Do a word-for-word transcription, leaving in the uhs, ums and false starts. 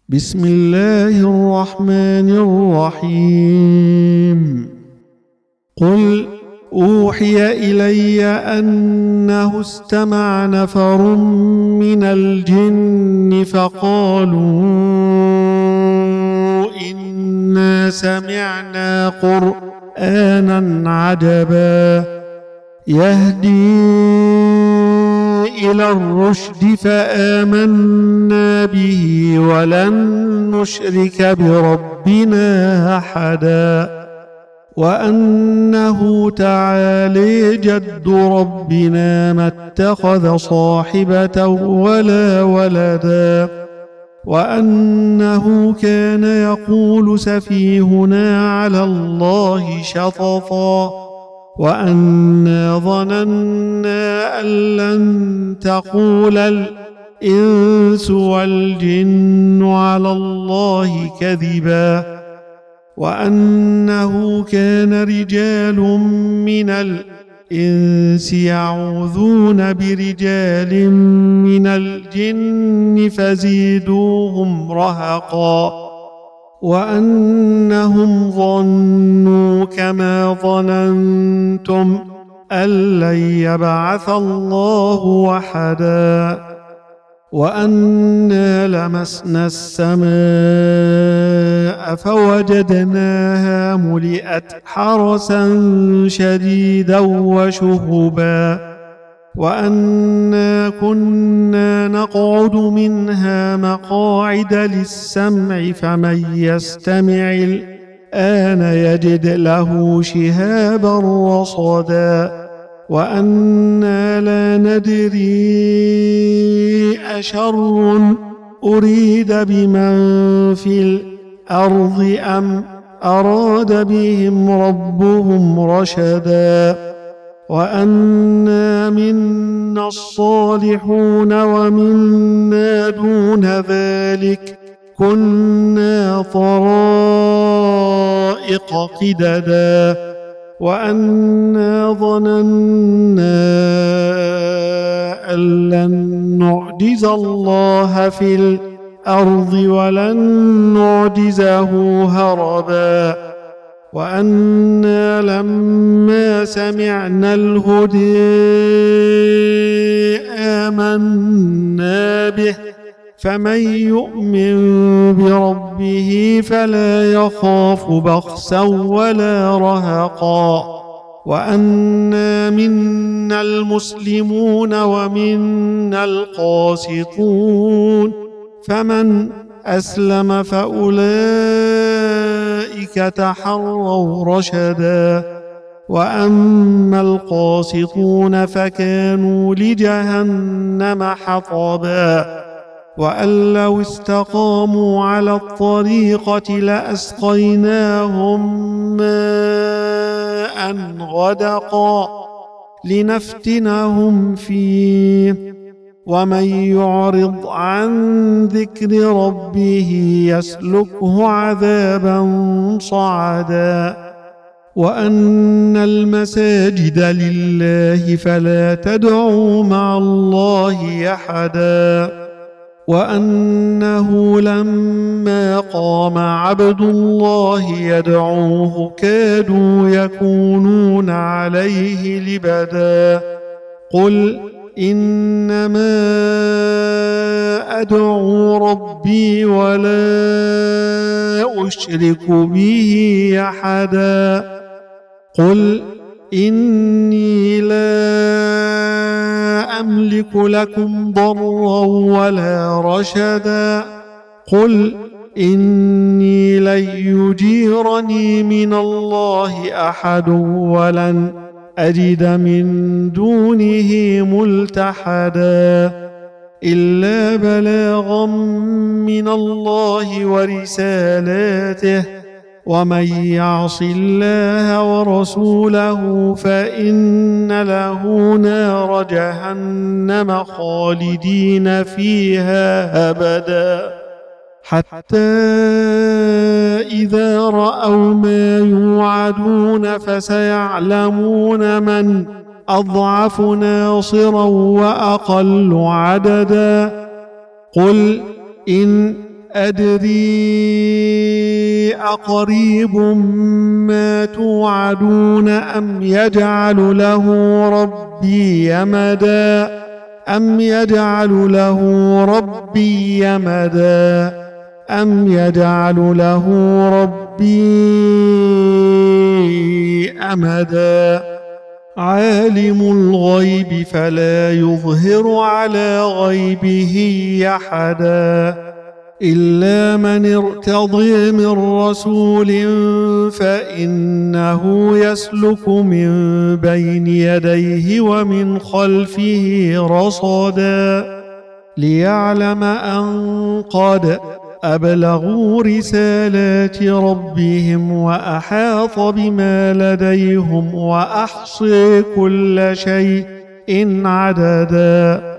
بسم الله الرحمن الرحيم قل أوحي إلي أنه استمع نفر من الجن فقالوا إنا سمعنا قرآنا عجبا يهدي إلى الرشد فآمنا به ولن نشرك بربنا أحدا وأنه تعالى جد ربنا ما اتخذ صاحبة ولا ولدا وأنه كان يقول سفيهنا على الله شططا وأنا ظننا أن لن تقول الإنس والجن على الله كذبا وأنه كان رجال من الإنس يعوذون برجال من الجن فزيدوهم رهقا وأنهم ظنوا كما ظننتم أن لن يبعث الله وحدا وأنا لمسنا السماء فوجدناها ملئت حرسا شديدا وشهبا وأنا كنا نقعد منها مقاعد للسمع فمن يستمع الآن يجد له شهابا رصدا وأنا لا ندري أشر أريد بمن في الأرض أم أراد بهم ربهم رشدا وأنا منا الصالحون ومنا دون ذلك كنا طرائق قددا وأنا ظننا أن لن نعجز الله في الأرض ولن نعجزه هربا وأنا لما سمعنا الهدى آمنا به فمن يؤمن بربه فلا يخاف بخسا ولا رهقا وأنا منا المسلمون ومنا القاسطون فمن أسلم فأولئك تحروا رشدا وأما القاسطون فكانوا لجهنم حطبا وأن لو استقاموا على الطريقة لأسقيناهم ماء غدقا لنفتنهم فيه ومن يعرض عن ذكر ربه يسلكه عذابا صعدا وأن المساجد لله فلا تدعوا مع الله أحدا وأنه لما قام عبد الله يدعوه كادوا يكونون عليه لبدا قل إنما أدعو ربي ولا أشرك به أحدا قل إني لا أملك لكم ضرا ولا رشدا قل إني لن يجيرني من الله أحد ولن أجد من دونه ملتحدا إلا بلاغا من الله ورسالاته ومن يعص الله ورسوله فإن له نار جهنم خالدين فيها أبدا حتى إذا رأوا ما يوعدون فسيعلمون من أضعف ناصرا وأقل عددا قل إن أدري أقريب ما توعدون أم يجعل له ربي يمدا أم يجعل له ربي يمدا أم يجعل له ربي أمدا عالم الغيب فلا يظهر على غيبه أحدا إلا من ارتضي من رسول فإنه يسلك من بين يديه ومن خلفه رصدا ليعلم أن قد أبلغوا رسالات ربهم وأحاط بما لديهم وأحصي كل شيء عددا.